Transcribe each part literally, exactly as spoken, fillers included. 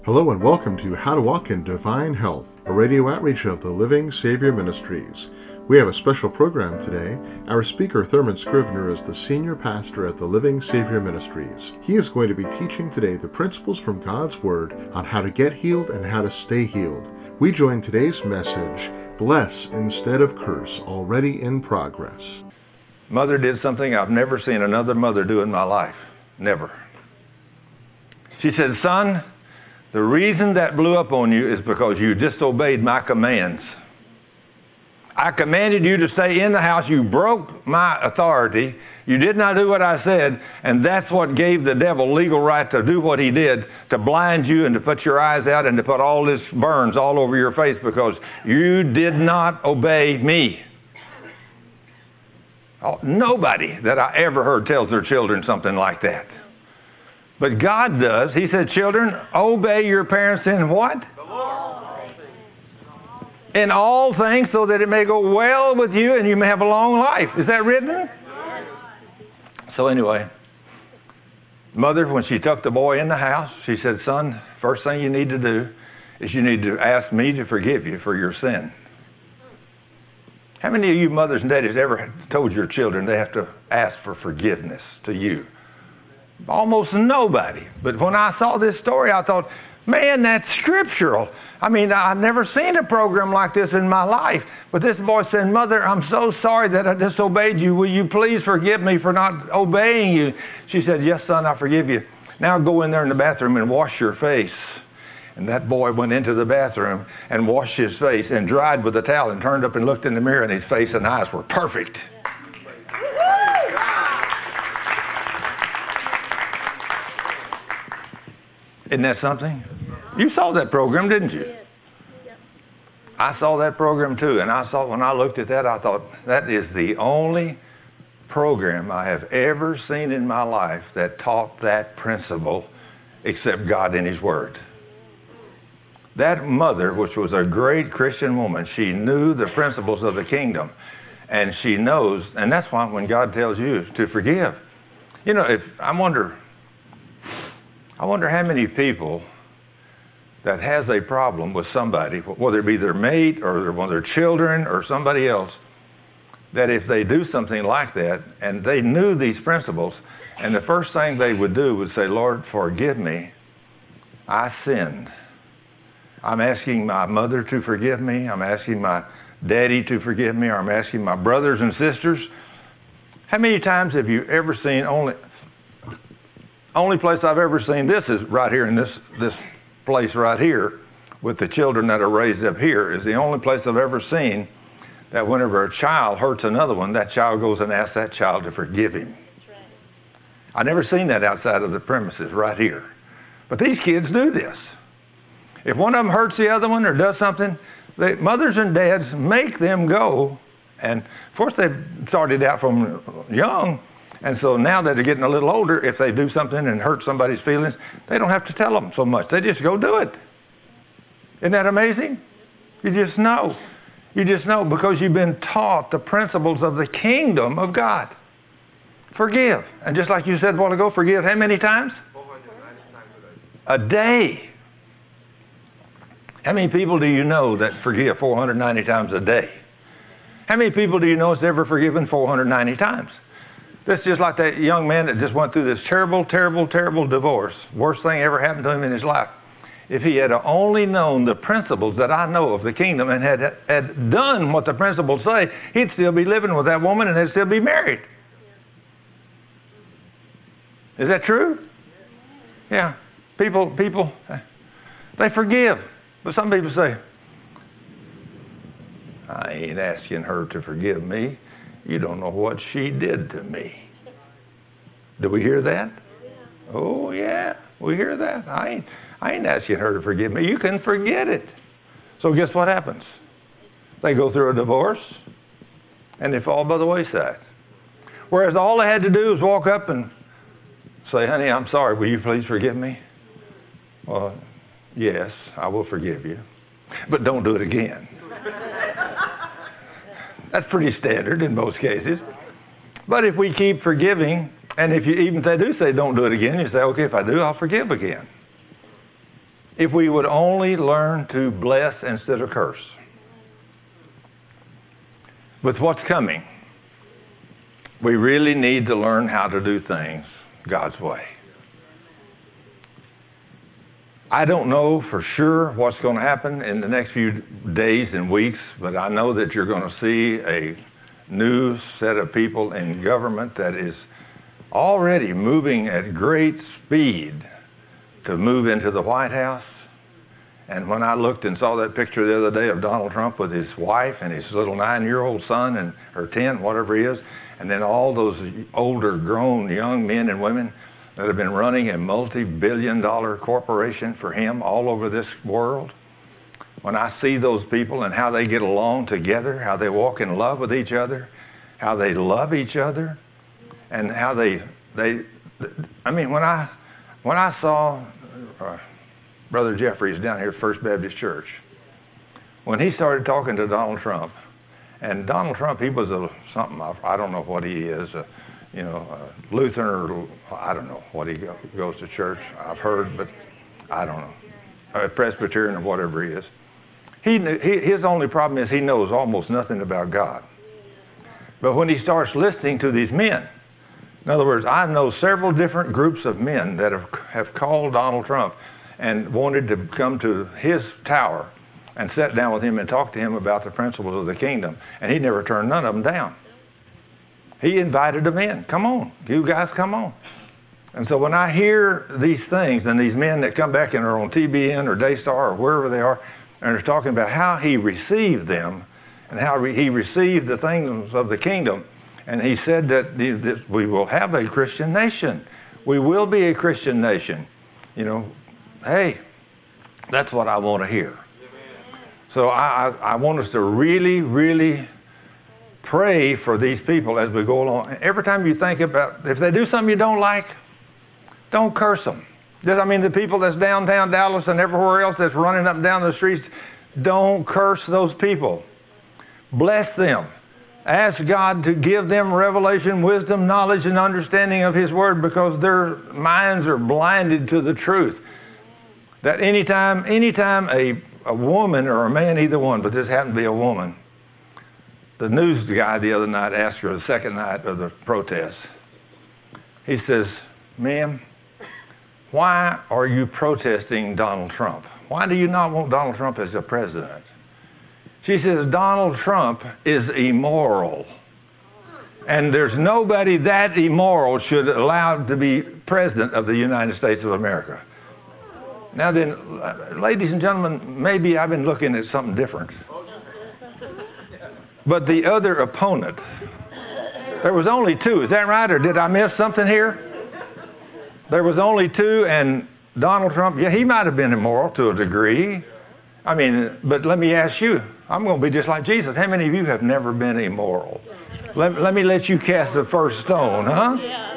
Hello and welcome to How to Walk in Divine Health, a radio outreach of the Living Savior Ministries. We have a special program today. Our speaker, Thurman Scrivener, is the senior pastor at the Living Savior Ministries. He is going to be teaching today the principles from God's Word on how to get healed and how to stay healed. We join today's message, Bless Instead of Curse, already in progress. Mother did something I've never seen another mother do in my life. Never. She said, "Son, the reason that blew up on you is because you disobeyed my commands. I commanded you to stay in the house. You broke my authority. You did not do what I said, and that's what gave the devil legal right to do what he did, to blind you and to put your eyes out and to put all this burns all over your face because you did not obey me." Oh, nobody that I ever heard tells their children something like that. But God does. He said, "Children, obey your parents in what? In all things, so that it may go well with you and you may have a long life." Is that written? So anyway, mother, when she took the boy in the house, she said, "Son, first thing you need to do is you need to ask me to forgive you for your sin." How many of you mothers and daddies ever told your children they have to ask for forgiveness to you? Almost nobody. But when I saw this story, I thought, man, that's scriptural. I mean, I've never seen a program like this in my life. But this boy said, "Mother, I'm so sorry that I disobeyed you. Will you please forgive me for not obeying you?" She said, "Yes, son, I forgive you. Now go in there in the bathroom and wash your face." And that boy went into the bathroom and washed his face and dried with a towel and turned up and looked in the mirror, and his face and eyes were perfect. Isn't that something? You saw that program, didn't you? I saw that program too, and I saw when I looked at that, I thought, that is the only program I have ever seen in my life that taught that principle except God in His Word. That mother, which was a great Christian woman, she knew the principles of the kingdom, and she knows, and that's why when God tells you to forgive, you know, if I wonder, I wonder how many people that has a problem with somebody, whether it be their mate or one of their children or somebody else, that if they do something like that and they knew these principles, and the first thing they would do would say, "Lord, forgive me. I sinned. I'm asking my mother to forgive me. I'm asking my daddy to forgive me. Or I'm asking my brothers and sisters." How many times have you ever seen only... Only place I've ever seen this is right here in this, this place right here with the children that are raised up here is the only place I've ever seen that whenever a child hurts another one, that child goes and asks that child to forgive him. I've never seen that outside of the premises right here. But these kids do this. If one of them hurts the other one or does something, the mothers and dads make them go. And of course they've started out from young. And so now that they're getting a little older, if they do something and hurt somebody's feelings, they don't have to tell them so much. They just go do it. Isn't that amazing? You just know. You just know because you've been taught the principles of the kingdom of God. Forgive. And just like you said a while ago, forgive how many times? four hundred ninety times a day. A day. How many people do you know that forgive four hundred ninety times a day? How many people do you know has ever forgiven four hundred ninety times? That's just like that young man that just went through this terrible, terrible, terrible divorce. Worst thing ever happened to him in his life. If he had only known the principles that I know of the kingdom and had, had done what the principles say, he'd still be living with that woman and they'd still be married. Is that true? Yeah. People, people, they forgive. But some people say, "I ain't asking her to forgive me. You don't know what she did to me." Do we hear that? Oh, yeah, we hear that. I ain't, I ain't asking her to forgive me. You can forget it. So guess what happens? They go through a divorce, and they fall by the wayside. Whereas all they had to do was walk up and say, "Honey, I'm sorry. Will you please forgive me?" "Well, yes, I will forgive you. But don't do it again." That's pretty standard in most cases. But if we keep forgiving, and if you even if they do say don't do it again, you say, "Okay, if I do, I'll forgive again." if we would only learn to bless instead of curse. With what's coming, we really need to learn how to do things God's way. I don't know for sure what's going to happen in the next few days and weeks, but I know that you're going to see a new set of people in government that is already moving at great speed to move into the White House. And when I looked and saw that picture the other day of Donald Trump with his wife and his little nine-year-old son, and or ten, whatever he is, and then all those older grown young men and women that have been running a multi-billion dollar corporation for him all over this world. When I see those people and how they get along together, how they walk in love with each other, how they love each other, and how they, they I mean, when I, when I saw uh, Brother Jeffries down here at First Baptist Church, when he started talking to Donald Trump, and Donald Trump, he was a something, I don't know what he is, a, you know, a Lutheran, or I don't know what he go, goes to church. I've heard, but I don't know, a Presbyterian or whatever he is. He, he his only problem is he knows almost nothing about God. But when he starts listening to these men, in other words, I know several different groups of men that have have called Donald Trump and wanted to come to his tower and sat down with him and talked to him about the principles of the kingdom, and he never turned none of them down. He invited them in. Come on, you guys, come on. And so when I hear these things, and these men that come back and are on T B N or Daystar or wherever they are, and are talking about how he received them and how re- he received the things of the kingdom, and he said that, the, that we will have a Christian nation. We will be a Christian nation. You know, hey, that's what I want to hear. So I, I, I want us to really, really pray for these people as we go along. Every time you think about, if they do something you don't like, don't curse them. I mean, the people that's downtown Dallas and everywhere else that's running up and down the streets, don't curse those people. Bless them. Ask God to give them revelation, wisdom, knowledge, and understanding of His Word, because their minds are blinded to the truth. That anytime, anytime a, a woman or a man, either one, but this happened to be a woman, the news guy the other night asked her the second night of the protest. He says, "Ma'am, why are you protesting Donald Trump? Why do you not want Donald Trump as a president?" She says, "Donald Trump is immoral. And there's nobody that immoral should allow to be president of the United States of America." Now then, ladies and gentlemen, maybe I've been looking at something different. But the other opponent, there was only two. Is that right? Or did I miss something here? There was only two, and Donald Trump, yeah, he might have been immoral to a degree. I mean, but let me ask you, I'm going to be just like Jesus. How many of you have never been immoral? Let, let me let you cast the first stone, huh?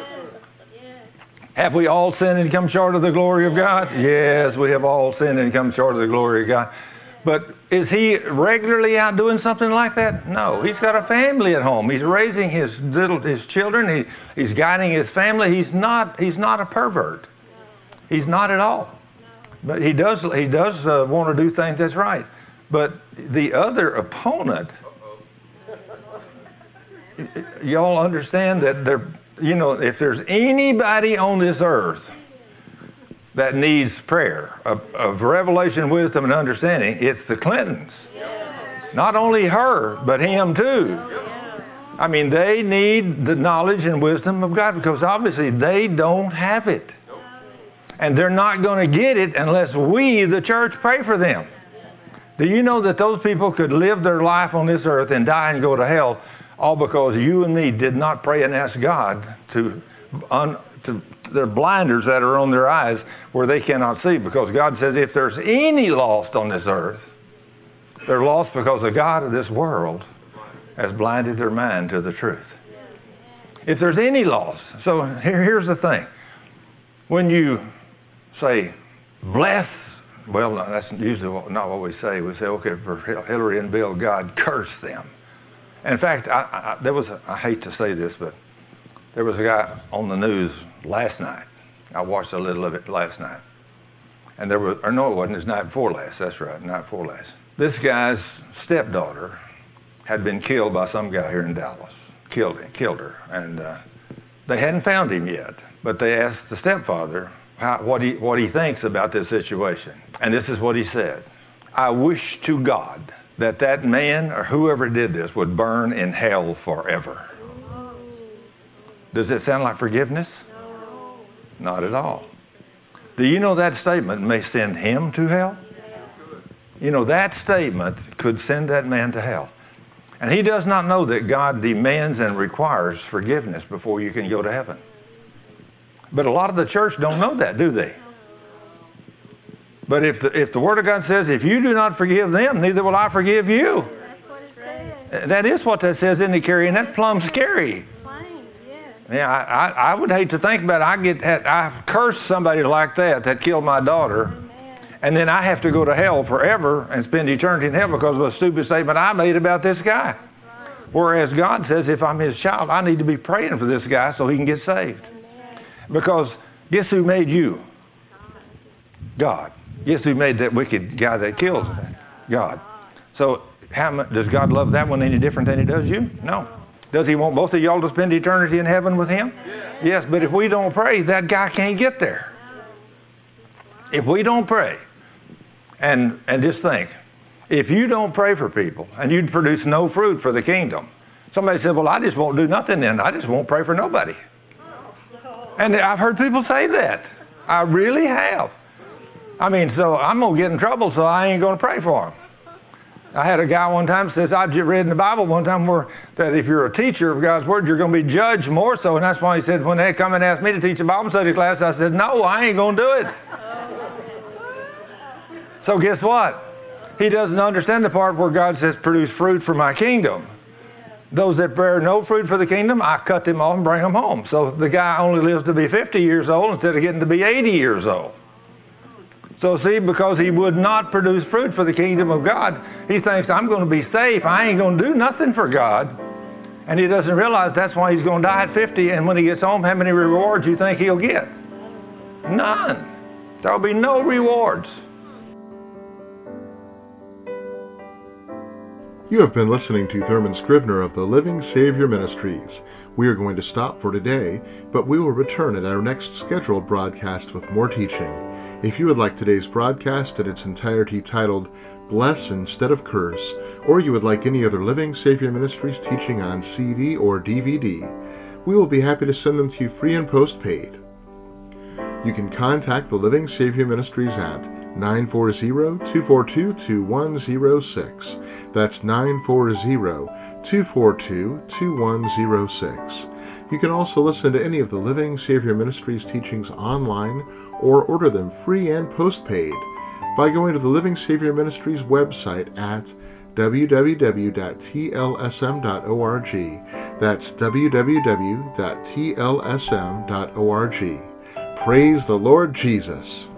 Have we all sinned and come short of the glory of God? Yes, we have all sinned and come short of the glory of God. But is he regularly out doing something like that? No. He's got a family at home. He's raising his little his children. He, he's guiding his family. He's not he's not a pervert. He's not at all. But he does he does uh, want to do things that's right. But the other opponent, y'all understand that there, you know, if there's anybody on this earth that needs prayer of, of revelation, wisdom, and understanding, it's the Clintons. Not only her, but him too. I mean, they need the knowledge and wisdom of God, because obviously they don't have it. And they're not going to get it unless we, the church, pray for them. Do you know that those people could live their life on this earth and die and go to hell, all because you and me did not pray and ask God to, un, to their blinders that are on their eyes where they cannot see? Because God says if there's any lost on this earth, they're lost because the God of this world has blinded their mind to the truth. If there's any lost, so here, here's the thing. When you say, bless, well, that's usually not what we say. We say, okay, for Hillary and Bill, God curse them. In fact, I, I, there was, a, I hate to say this, but there was a guy on the news last night. I watched a little of it last night. And there was, or no, it wasn't. It was night before last. That's right, night before last. This guy's stepdaughter had been killed by some guy here in Dallas. Killed him, killed her, and uh, they hadn't found him yet. But they asked the stepfather how, what he what he thinks about this situation, and this is what he said: "I wish to God that that man or whoever did this would burn in hell forever." Does it sound like forgiveness? Not at all. Do you know that statement may send him to hell? You know, that statement could send that man to hell. And he does not know that God demands and requires forgiveness before you can go to heaven. But a lot of the church don't know that, do they? But if the, if the Word of God says, if you do not forgive them, neither will I forgive you. That's what it says. That is what that says, isn't it, Carrie? And that's plumb scary. Plain, yes. Yeah, I, I, I would hate to think about it. I get, I curse somebody like that that killed my daughter, and then I have to go to hell forever and spend eternity in hell because of a stupid statement I made about this guy. Whereas God says, if I'm His child, I need to be praying for this guy so he can get saved. Because guess who made you? God. Guess who made that wicked guy that kills? God. So how much, does God love that one any different than He does you? No. Does He want both of y'all to spend eternity in heaven with Him? Yes, but if we don't pray, that guy can't get there. If we don't pray, and and just think, if you don't pray for people and you produce no fruit for the kingdom, somebody said, well, I just won't do nothing then. I just won't pray for nobody. And I've heard people say that. I really have. I mean, so I'm going to get in trouble, so I ain't going to pray for him. I had a guy one time says, I just read in the Bible one time where that if you're a teacher of God's Word, you're going to be judged more so. And that's why he said, when they come and ask me to teach a Bible study class, I said, no, I ain't going to do it. So guess what? He doesn't understand the part where God says, produce fruit for my kingdom. Those that bear no fruit for the kingdom, I cut them off and bring them home. So the guy only lives to be fifty years old instead of getting to be eighty years old. So see, because he would not produce fruit for the kingdom of God, he thinks, I'm going to be safe. I ain't going to do nothing for God. And he doesn't realize that's why he's going to die at fifty. And when he gets home, how many rewards do you think he'll get? None. There'll be no rewards. You have been listening to Thurman Scrivener of the Living Savior Ministries. We are going to stop for today, but we will return at our next scheduled broadcast with more teaching. If you would like today's broadcast in its entirety titled Bless Instead of Curse, or you would like any other Living Savior Ministries teaching on C D or D V D, we will be happy to send them to you free and postpaid. You can contact the Living Savior Ministries at nine four zero, two four two, two one zero six. That's nine four zero, two four two, two one zero six. You can also listen to any of the Living Savior Ministries teachings online or order them free and postpaid by going to the Living Savior Ministries website at w w w dot t l s m dot org. That's w w w dot t l s m dot org. Praise the Lord Jesus.